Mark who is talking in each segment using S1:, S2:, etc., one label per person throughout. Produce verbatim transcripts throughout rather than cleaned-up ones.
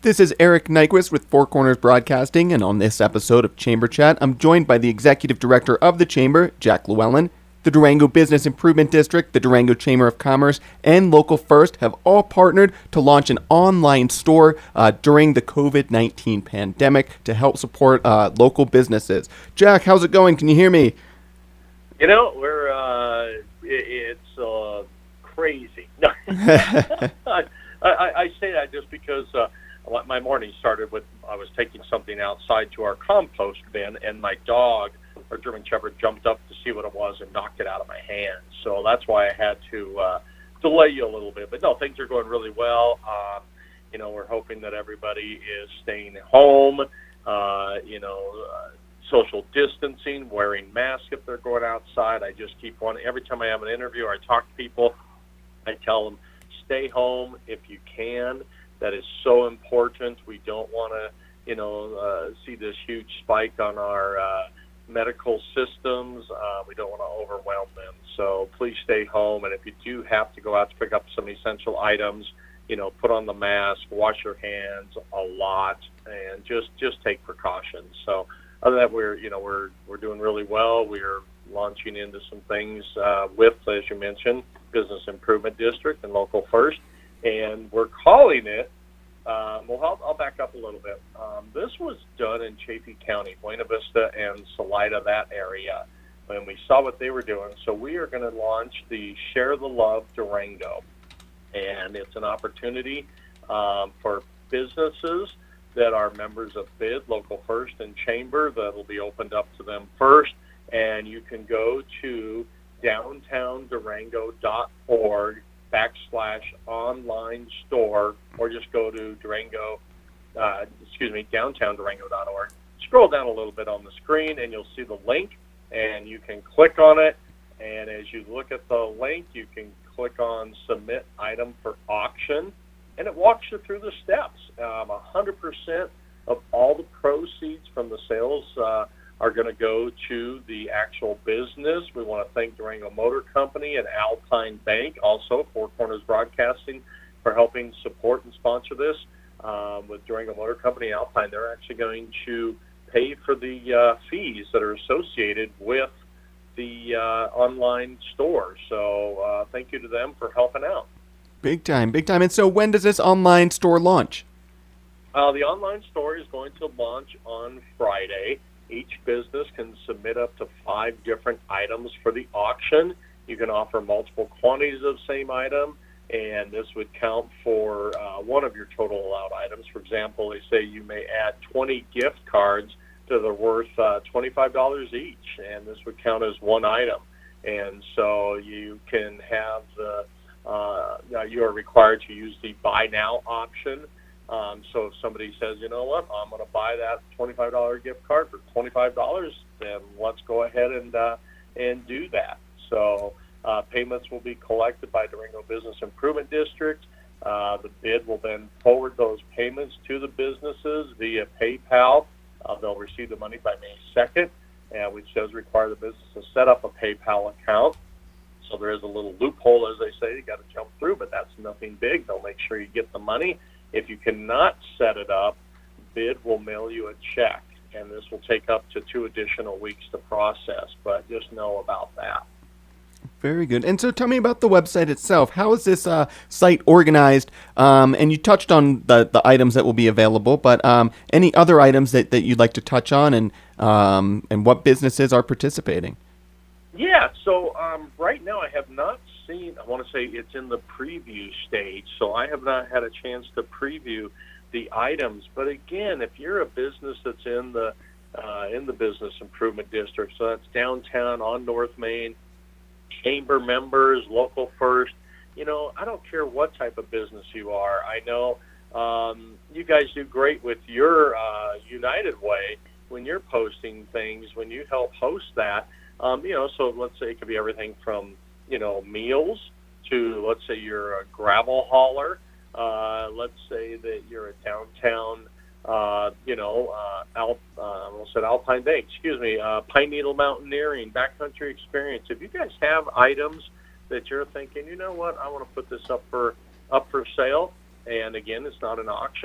S1: This is Eric Nyquist with Four Corners Broadcasting, and on this episode of Chamber Chat, I'm joined by the Executive Director of the Chamber, Jack Llewellyn. The Durango Business Improvement District, the Durango Chamber of Commerce, and Local First have all partnered to launch an online store uh, during the covid nineteen pandemic to help support uh, local businesses. Jack, how's it going? Can you hear me?
S2: You know, we're uh, it, it's uh, crazy. I, I, I say that just because uh, my morning started with I was taking something outside to our compost bin, and my dog, our German Shepherd, jumped up to see what it was and knocked it out of my hand. So that's why I had to uh, delay you a little bit. But no, things are going really well. Um, you know, we're hoping that everybody is staying home. Uh, you know. Uh, social distancing, wearing masks if they're going outside. I just keep one. Every time I have an interview or I talk to people, I tell them, stay home if you can. That is so important. We don't want to, you know, uh, see this huge spike on our uh, medical systems. Uh, we don't want to overwhelm them. So please stay home. And if you do have to go out to pick up some essential items, you know, put on the mask, wash your hands a lot, and just, just take precautions. So other than that, we're, you know, we're, we're doing really well. We're launching into some things uh, with, as you mentioned, Business Improvement District and Local First. And we're calling it, uh, well, I'll, I'll back up a little bit. Um, this was done in Chaffee County, Buena Vista and Salida, that area, when we saw what they were doing. So we are going to launch the Share the Love Durango. And it's an opportunity um, for businesses that are members of B I D, Local First, and Chamber. That'll be opened up to them first. And you can go to downtown durango dot org backslash online store, or just go to Durango, uh, excuse me, downtown durango dot org. Scroll down a little bit on the screen, and you'll see the link, and you can click on it. And as you look at the link, you can click on Submit Item for Auction, and it walks you through the steps. Um, one hundred percent of all the proceeds from the sales uh, are going to go to the actual business. We want to thank Durango Motor Company and Alpine Bank, also Four Corners Broadcasting, for helping support and sponsor this. Um, with Durango Motor Company and Alpine, they're actually going to pay for the uh, fees that are associated with the uh, online store. So uh, thank you to them for helping out.
S1: Big time, big time. And so when does this online store launch?
S2: Uh, the online store is going to launch on Friday. Each business can submit up to five different items for the auction. You can offer multiple quantities of same item, and this would count for uh, one of your total allowed items. For example, they say you may add twenty gift cards that are worth uh, twenty-five dollars each, and this would count as one item. And so you can have the Uh, you are required to use the buy now option. Um, so if somebody says, you know what, I'm going to buy that twenty-five dollars gift card for twenty-five dollars, then let's go ahead and uh, and do that. So uh, payments will be collected by Durango Business Improvement District. Uh, the B I D will then forward those payments to the businesses via PayPal. Uh, they'll receive the money by May second, uh, which does require the business to set up a PayPal account. So there is a little loophole, as they say, you got to jump through, but that's nothing big. They'll make sure you get the money. If you cannot set it up, B I D will mail you a check, and this will take up to two additional weeks to process, but just know about that.
S1: Very good. And so tell me about the website itself. How is this uh, site organized? Um, and you touched on the, the items that will be available, but um, any other items that, that you'd like to touch on, and um, and what businesses are participating?
S2: Yeah, so um, right now I have not seen, I want to say it's in the preview stage, so I have not had a chance to preview the items. But again, if you're a business that's in the uh, in the Business Improvement District, so that's downtown on North Main, Chamber members, Local First, you know, I don't care what type of business you are. I know um, you guys do great with your uh, United Way when you're posting things, when you help host that. Um, you know, so let's say it could be everything from, you know, meals to, let's say you're a gravel hauler. Uh, let's say that you're a downtown, uh, you know, uh, Alp, uh, I almost said Alpine Bank, excuse me, uh, Pine Needle Mountaineering, Backcountry Experience. If you guys have items that you're thinking, you know what, I want to put this up for up for sale, and again, it's not an auction,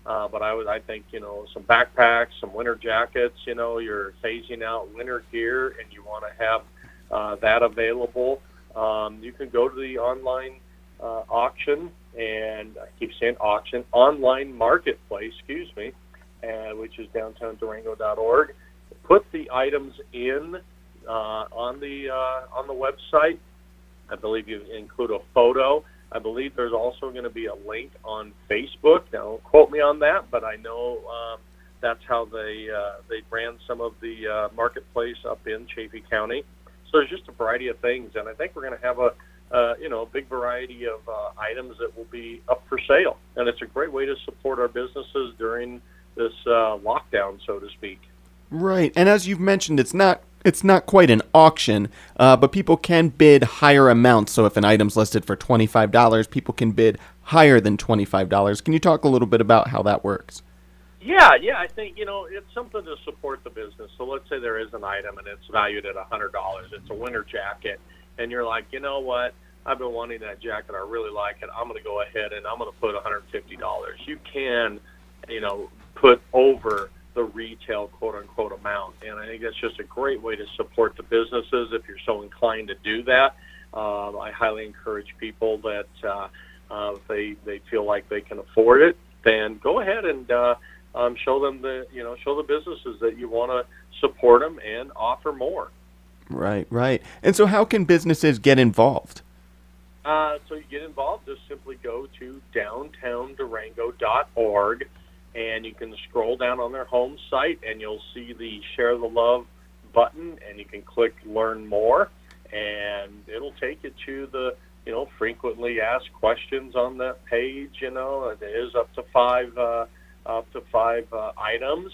S2: Uh, but I would, I think, you know, some backpacks, some winter jackets. You know, you're phasing out winter gear, and you want to have uh, that available. Um, you can go to the online uh, auction, and I keep saying auction, online marketplace, excuse me, uh, which is downtown durango dot org. Put the items in uh, on the uh, on the website. I believe you include a photo. I believe there's also going to be a link on Facebook. Now, don't quote me on that, but I know um, that's how they uh, they ran some of the uh, marketplace up in Chaffee County. So there's just a variety of things, and I think we're going to have a uh, you know a big variety of uh, items that will be up for sale, and it's a great way to support our businesses during this uh, lockdown, so to speak.
S1: Right, and as you've mentioned, it's not it's not quite an auction, uh, but people can bid higher amounts. So if an item's listed for twenty-five dollars, people can bid higher than twenty-five dollars. Can you talk a little bit about how that works?
S2: Yeah, yeah, I think, you know, it's something to support the business. So let's say there is an item and it's valued at one hundred dollars. It's a winter jacket, and you're like, you know what? I've been wanting that jacket. I really like it. I'm going to go ahead and I'm going to put one hundred fifty dollars. You can, you know, put over the retail quote-unquote amount, and I think that's just a great way to support the businesses if you're so inclined to do that. Um, I highly encourage people that uh, uh, if they, they feel like they can afford it, then go ahead and uh, um, show them the you know show the businesses that you want to support them and offer more.
S1: Right, right. And so how can businesses get involved?
S2: Uh, so you get involved, just simply go to downtown durango dot org, and you can scroll down on their home site, and you'll see the Share the Love button, and you can click Learn More, and it'll take you to the, you know, frequently asked questions on that page. You know, it is up to five, uh, up to five uh, items,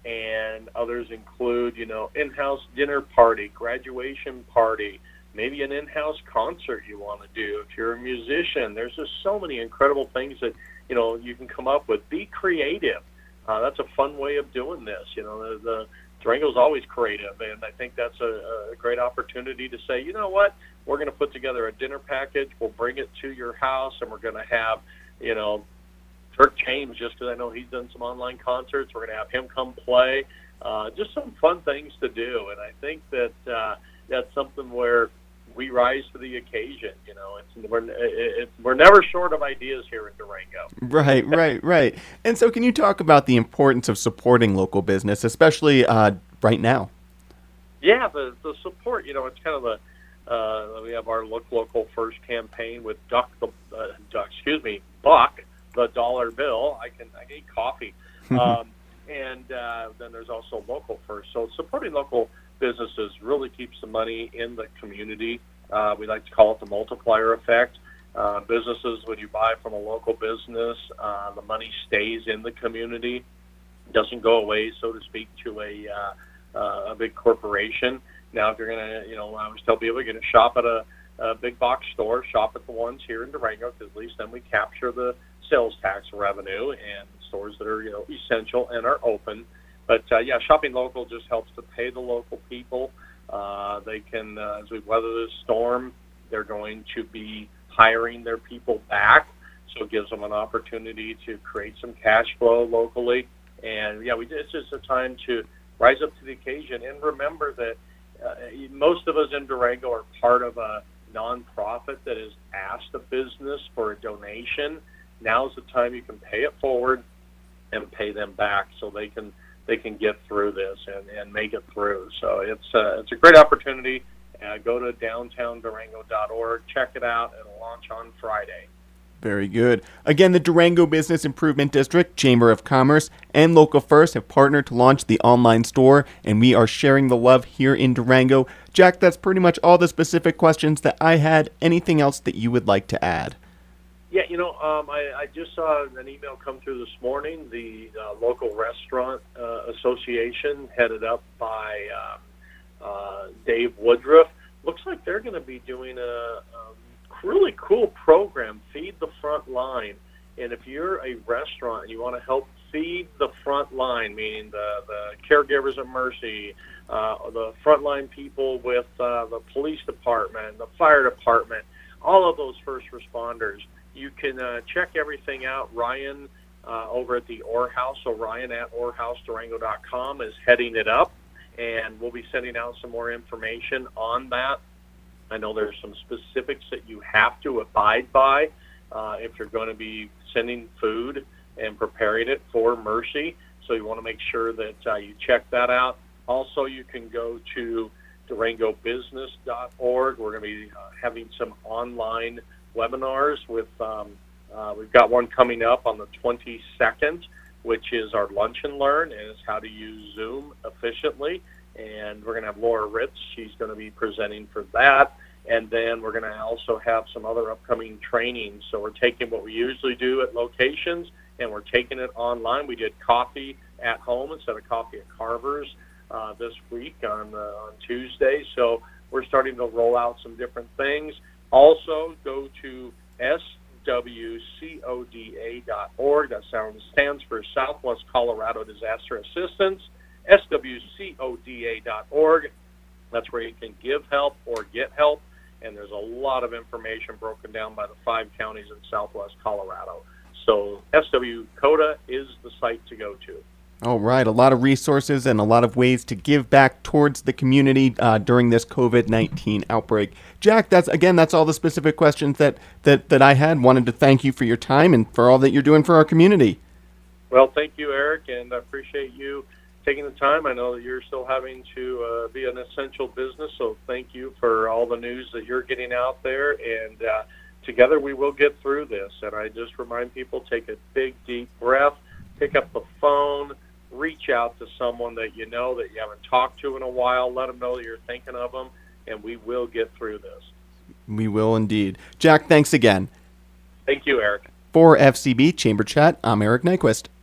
S2: and others include, you know, in-house dinner party, graduation party, maybe an in-house concert you want to do. If you're a musician, there's just so many incredible things that, you know, you can come up with. Be creative. Uh, that's a fun way of doing this. You know, the, the Durango's always creative, and I think that's a, a great opportunity to say, you know what, we're going to put together a dinner package. We'll bring it to your house, and we're going to have, you know, Kirk James, just because I know he's done some online concerts. We're going to have him come play. Uh, just some fun things to do, and I think that uh, that's something where we rise to the occasion. You know, it's we're it, we're never short of ideas here in Durango.
S1: Right, right, right. And so, can you talk about the importance of supporting local business, especially uh, right now?
S2: Yeah, the the support. You know, it's kind of a uh, we have our Look Local First campaign with Duck the uh, Duck, excuse me, Buck the dollar bill. I can I can eat coffee, um, and uh, then there's also Local First. So supporting local businesses really keeps the money in the community. Uh, we like to call it the multiplier effect. Uh, businesses, when you buy from a local business, uh, the money stays in the community, doesn't go away, so to speak, to a uh, uh, a big corporation. Now, if you're going to, you know, I always tell people, you're going to shop at a, a big box store, shop at the ones here in Durango, because at least then we capture the sales tax revenue, and stores that are, you know, essential and are open. But, uh, yeah, shopping local just helps to pay the local people. Uh, they can, uh, as we weather this storm, they're going to be hiring their people back, so it gives them an opportunity to create some cash flow locally. And, yeah, we it's just a time to rise up to the occasion and remember that uh, most of us in Durango are part of a nonprofit that has asked a business for a donation. Now's the time you can pay it forward and pay them back so they can they can get through this and, and make it through. So it's uh, it's a great opportunity. Uh, go to downtown durango dot org, check it out. It'll launch on Friday.
S1: Very good. Again, the Durango Business Improvement District, Chamber of Commerce, and Local First have partnered to launch the online store, and we are sharing the love here in Durango. Jack, that's pretty much all the specific questions that I had. Anything else that you would like to add?
S2: Yeah, you know, um, I, I just saw an email come through this morning. The uh, local restaurant uh, association, headed up by um, uh, Dave Woodruff, looks like they're going to be doing a, a really cool program, Feed the Front Line. And if you're a restaurant and you want to help feed the front line, meaning the, the caregivers at Mercy, uh, the frontline people with uh, the police department, the fire department, all of those first responders, you can uh, check everything out. Ryan uh, over at the Orr House. So Ryan at orr house durango dot com is heading it up, and we'll be sending out some more information on that. I know there's some specifics that you have to abide by uh, if you're going to be sending food and preparing it for Mercy. So you want to make sure that uh, you check that out. Also, you can go to durango business dot org. We're going to be uh, having some online webinars with, um, uh, we've got one coming up on the twenty-second, which is our Lunch and Learn, and it's how to use Zoom efficiently. And we're going to have Laura Ritz. She's going to be presenting for that. And then we're going to also have some other upcoming trainings. So we're taking what we usually do at locations, and we're taking it online. We did coffee at home instead of coffee at Carver's uh, this week on, uh, on Tuesday. So we're starting to roll out some different things. Also, go to S W C O D A dot org. That sounds, stands for Southwest Colorado Disaster Assistance. S W C O D A dot org. That's where you can give help or get help, and there's a lot of information broken down by the five counties in Southwest Colorado. So S W CODA is the site to go to.
S1: All right, a lot of resources and a lot of ways to give back towards the community uh, during this COVID nineteen outbreak. Jack, that's again, that's all the specific questions that, that, that I had. Wanted to thank you for your time and for all that you're doing for our community.
S2: Well, thank you, Eric, and I appreciate you taking the time. I know that you're still having to uh, be an essential business, so thank you for all the news that you're getting out there. And uh, together we will get through this. And I just remind people, take a big, deep breath, pick up the phone, reach out to someone that you know that you haven't talked to in a while. Let them know that you're thinking of them, and we will get through this.
S1: We will indeed. Jack, thanks again.
S2: Thank you, Eric.
S1: For F C B Chamber Chat, I'm Eric Nyquist.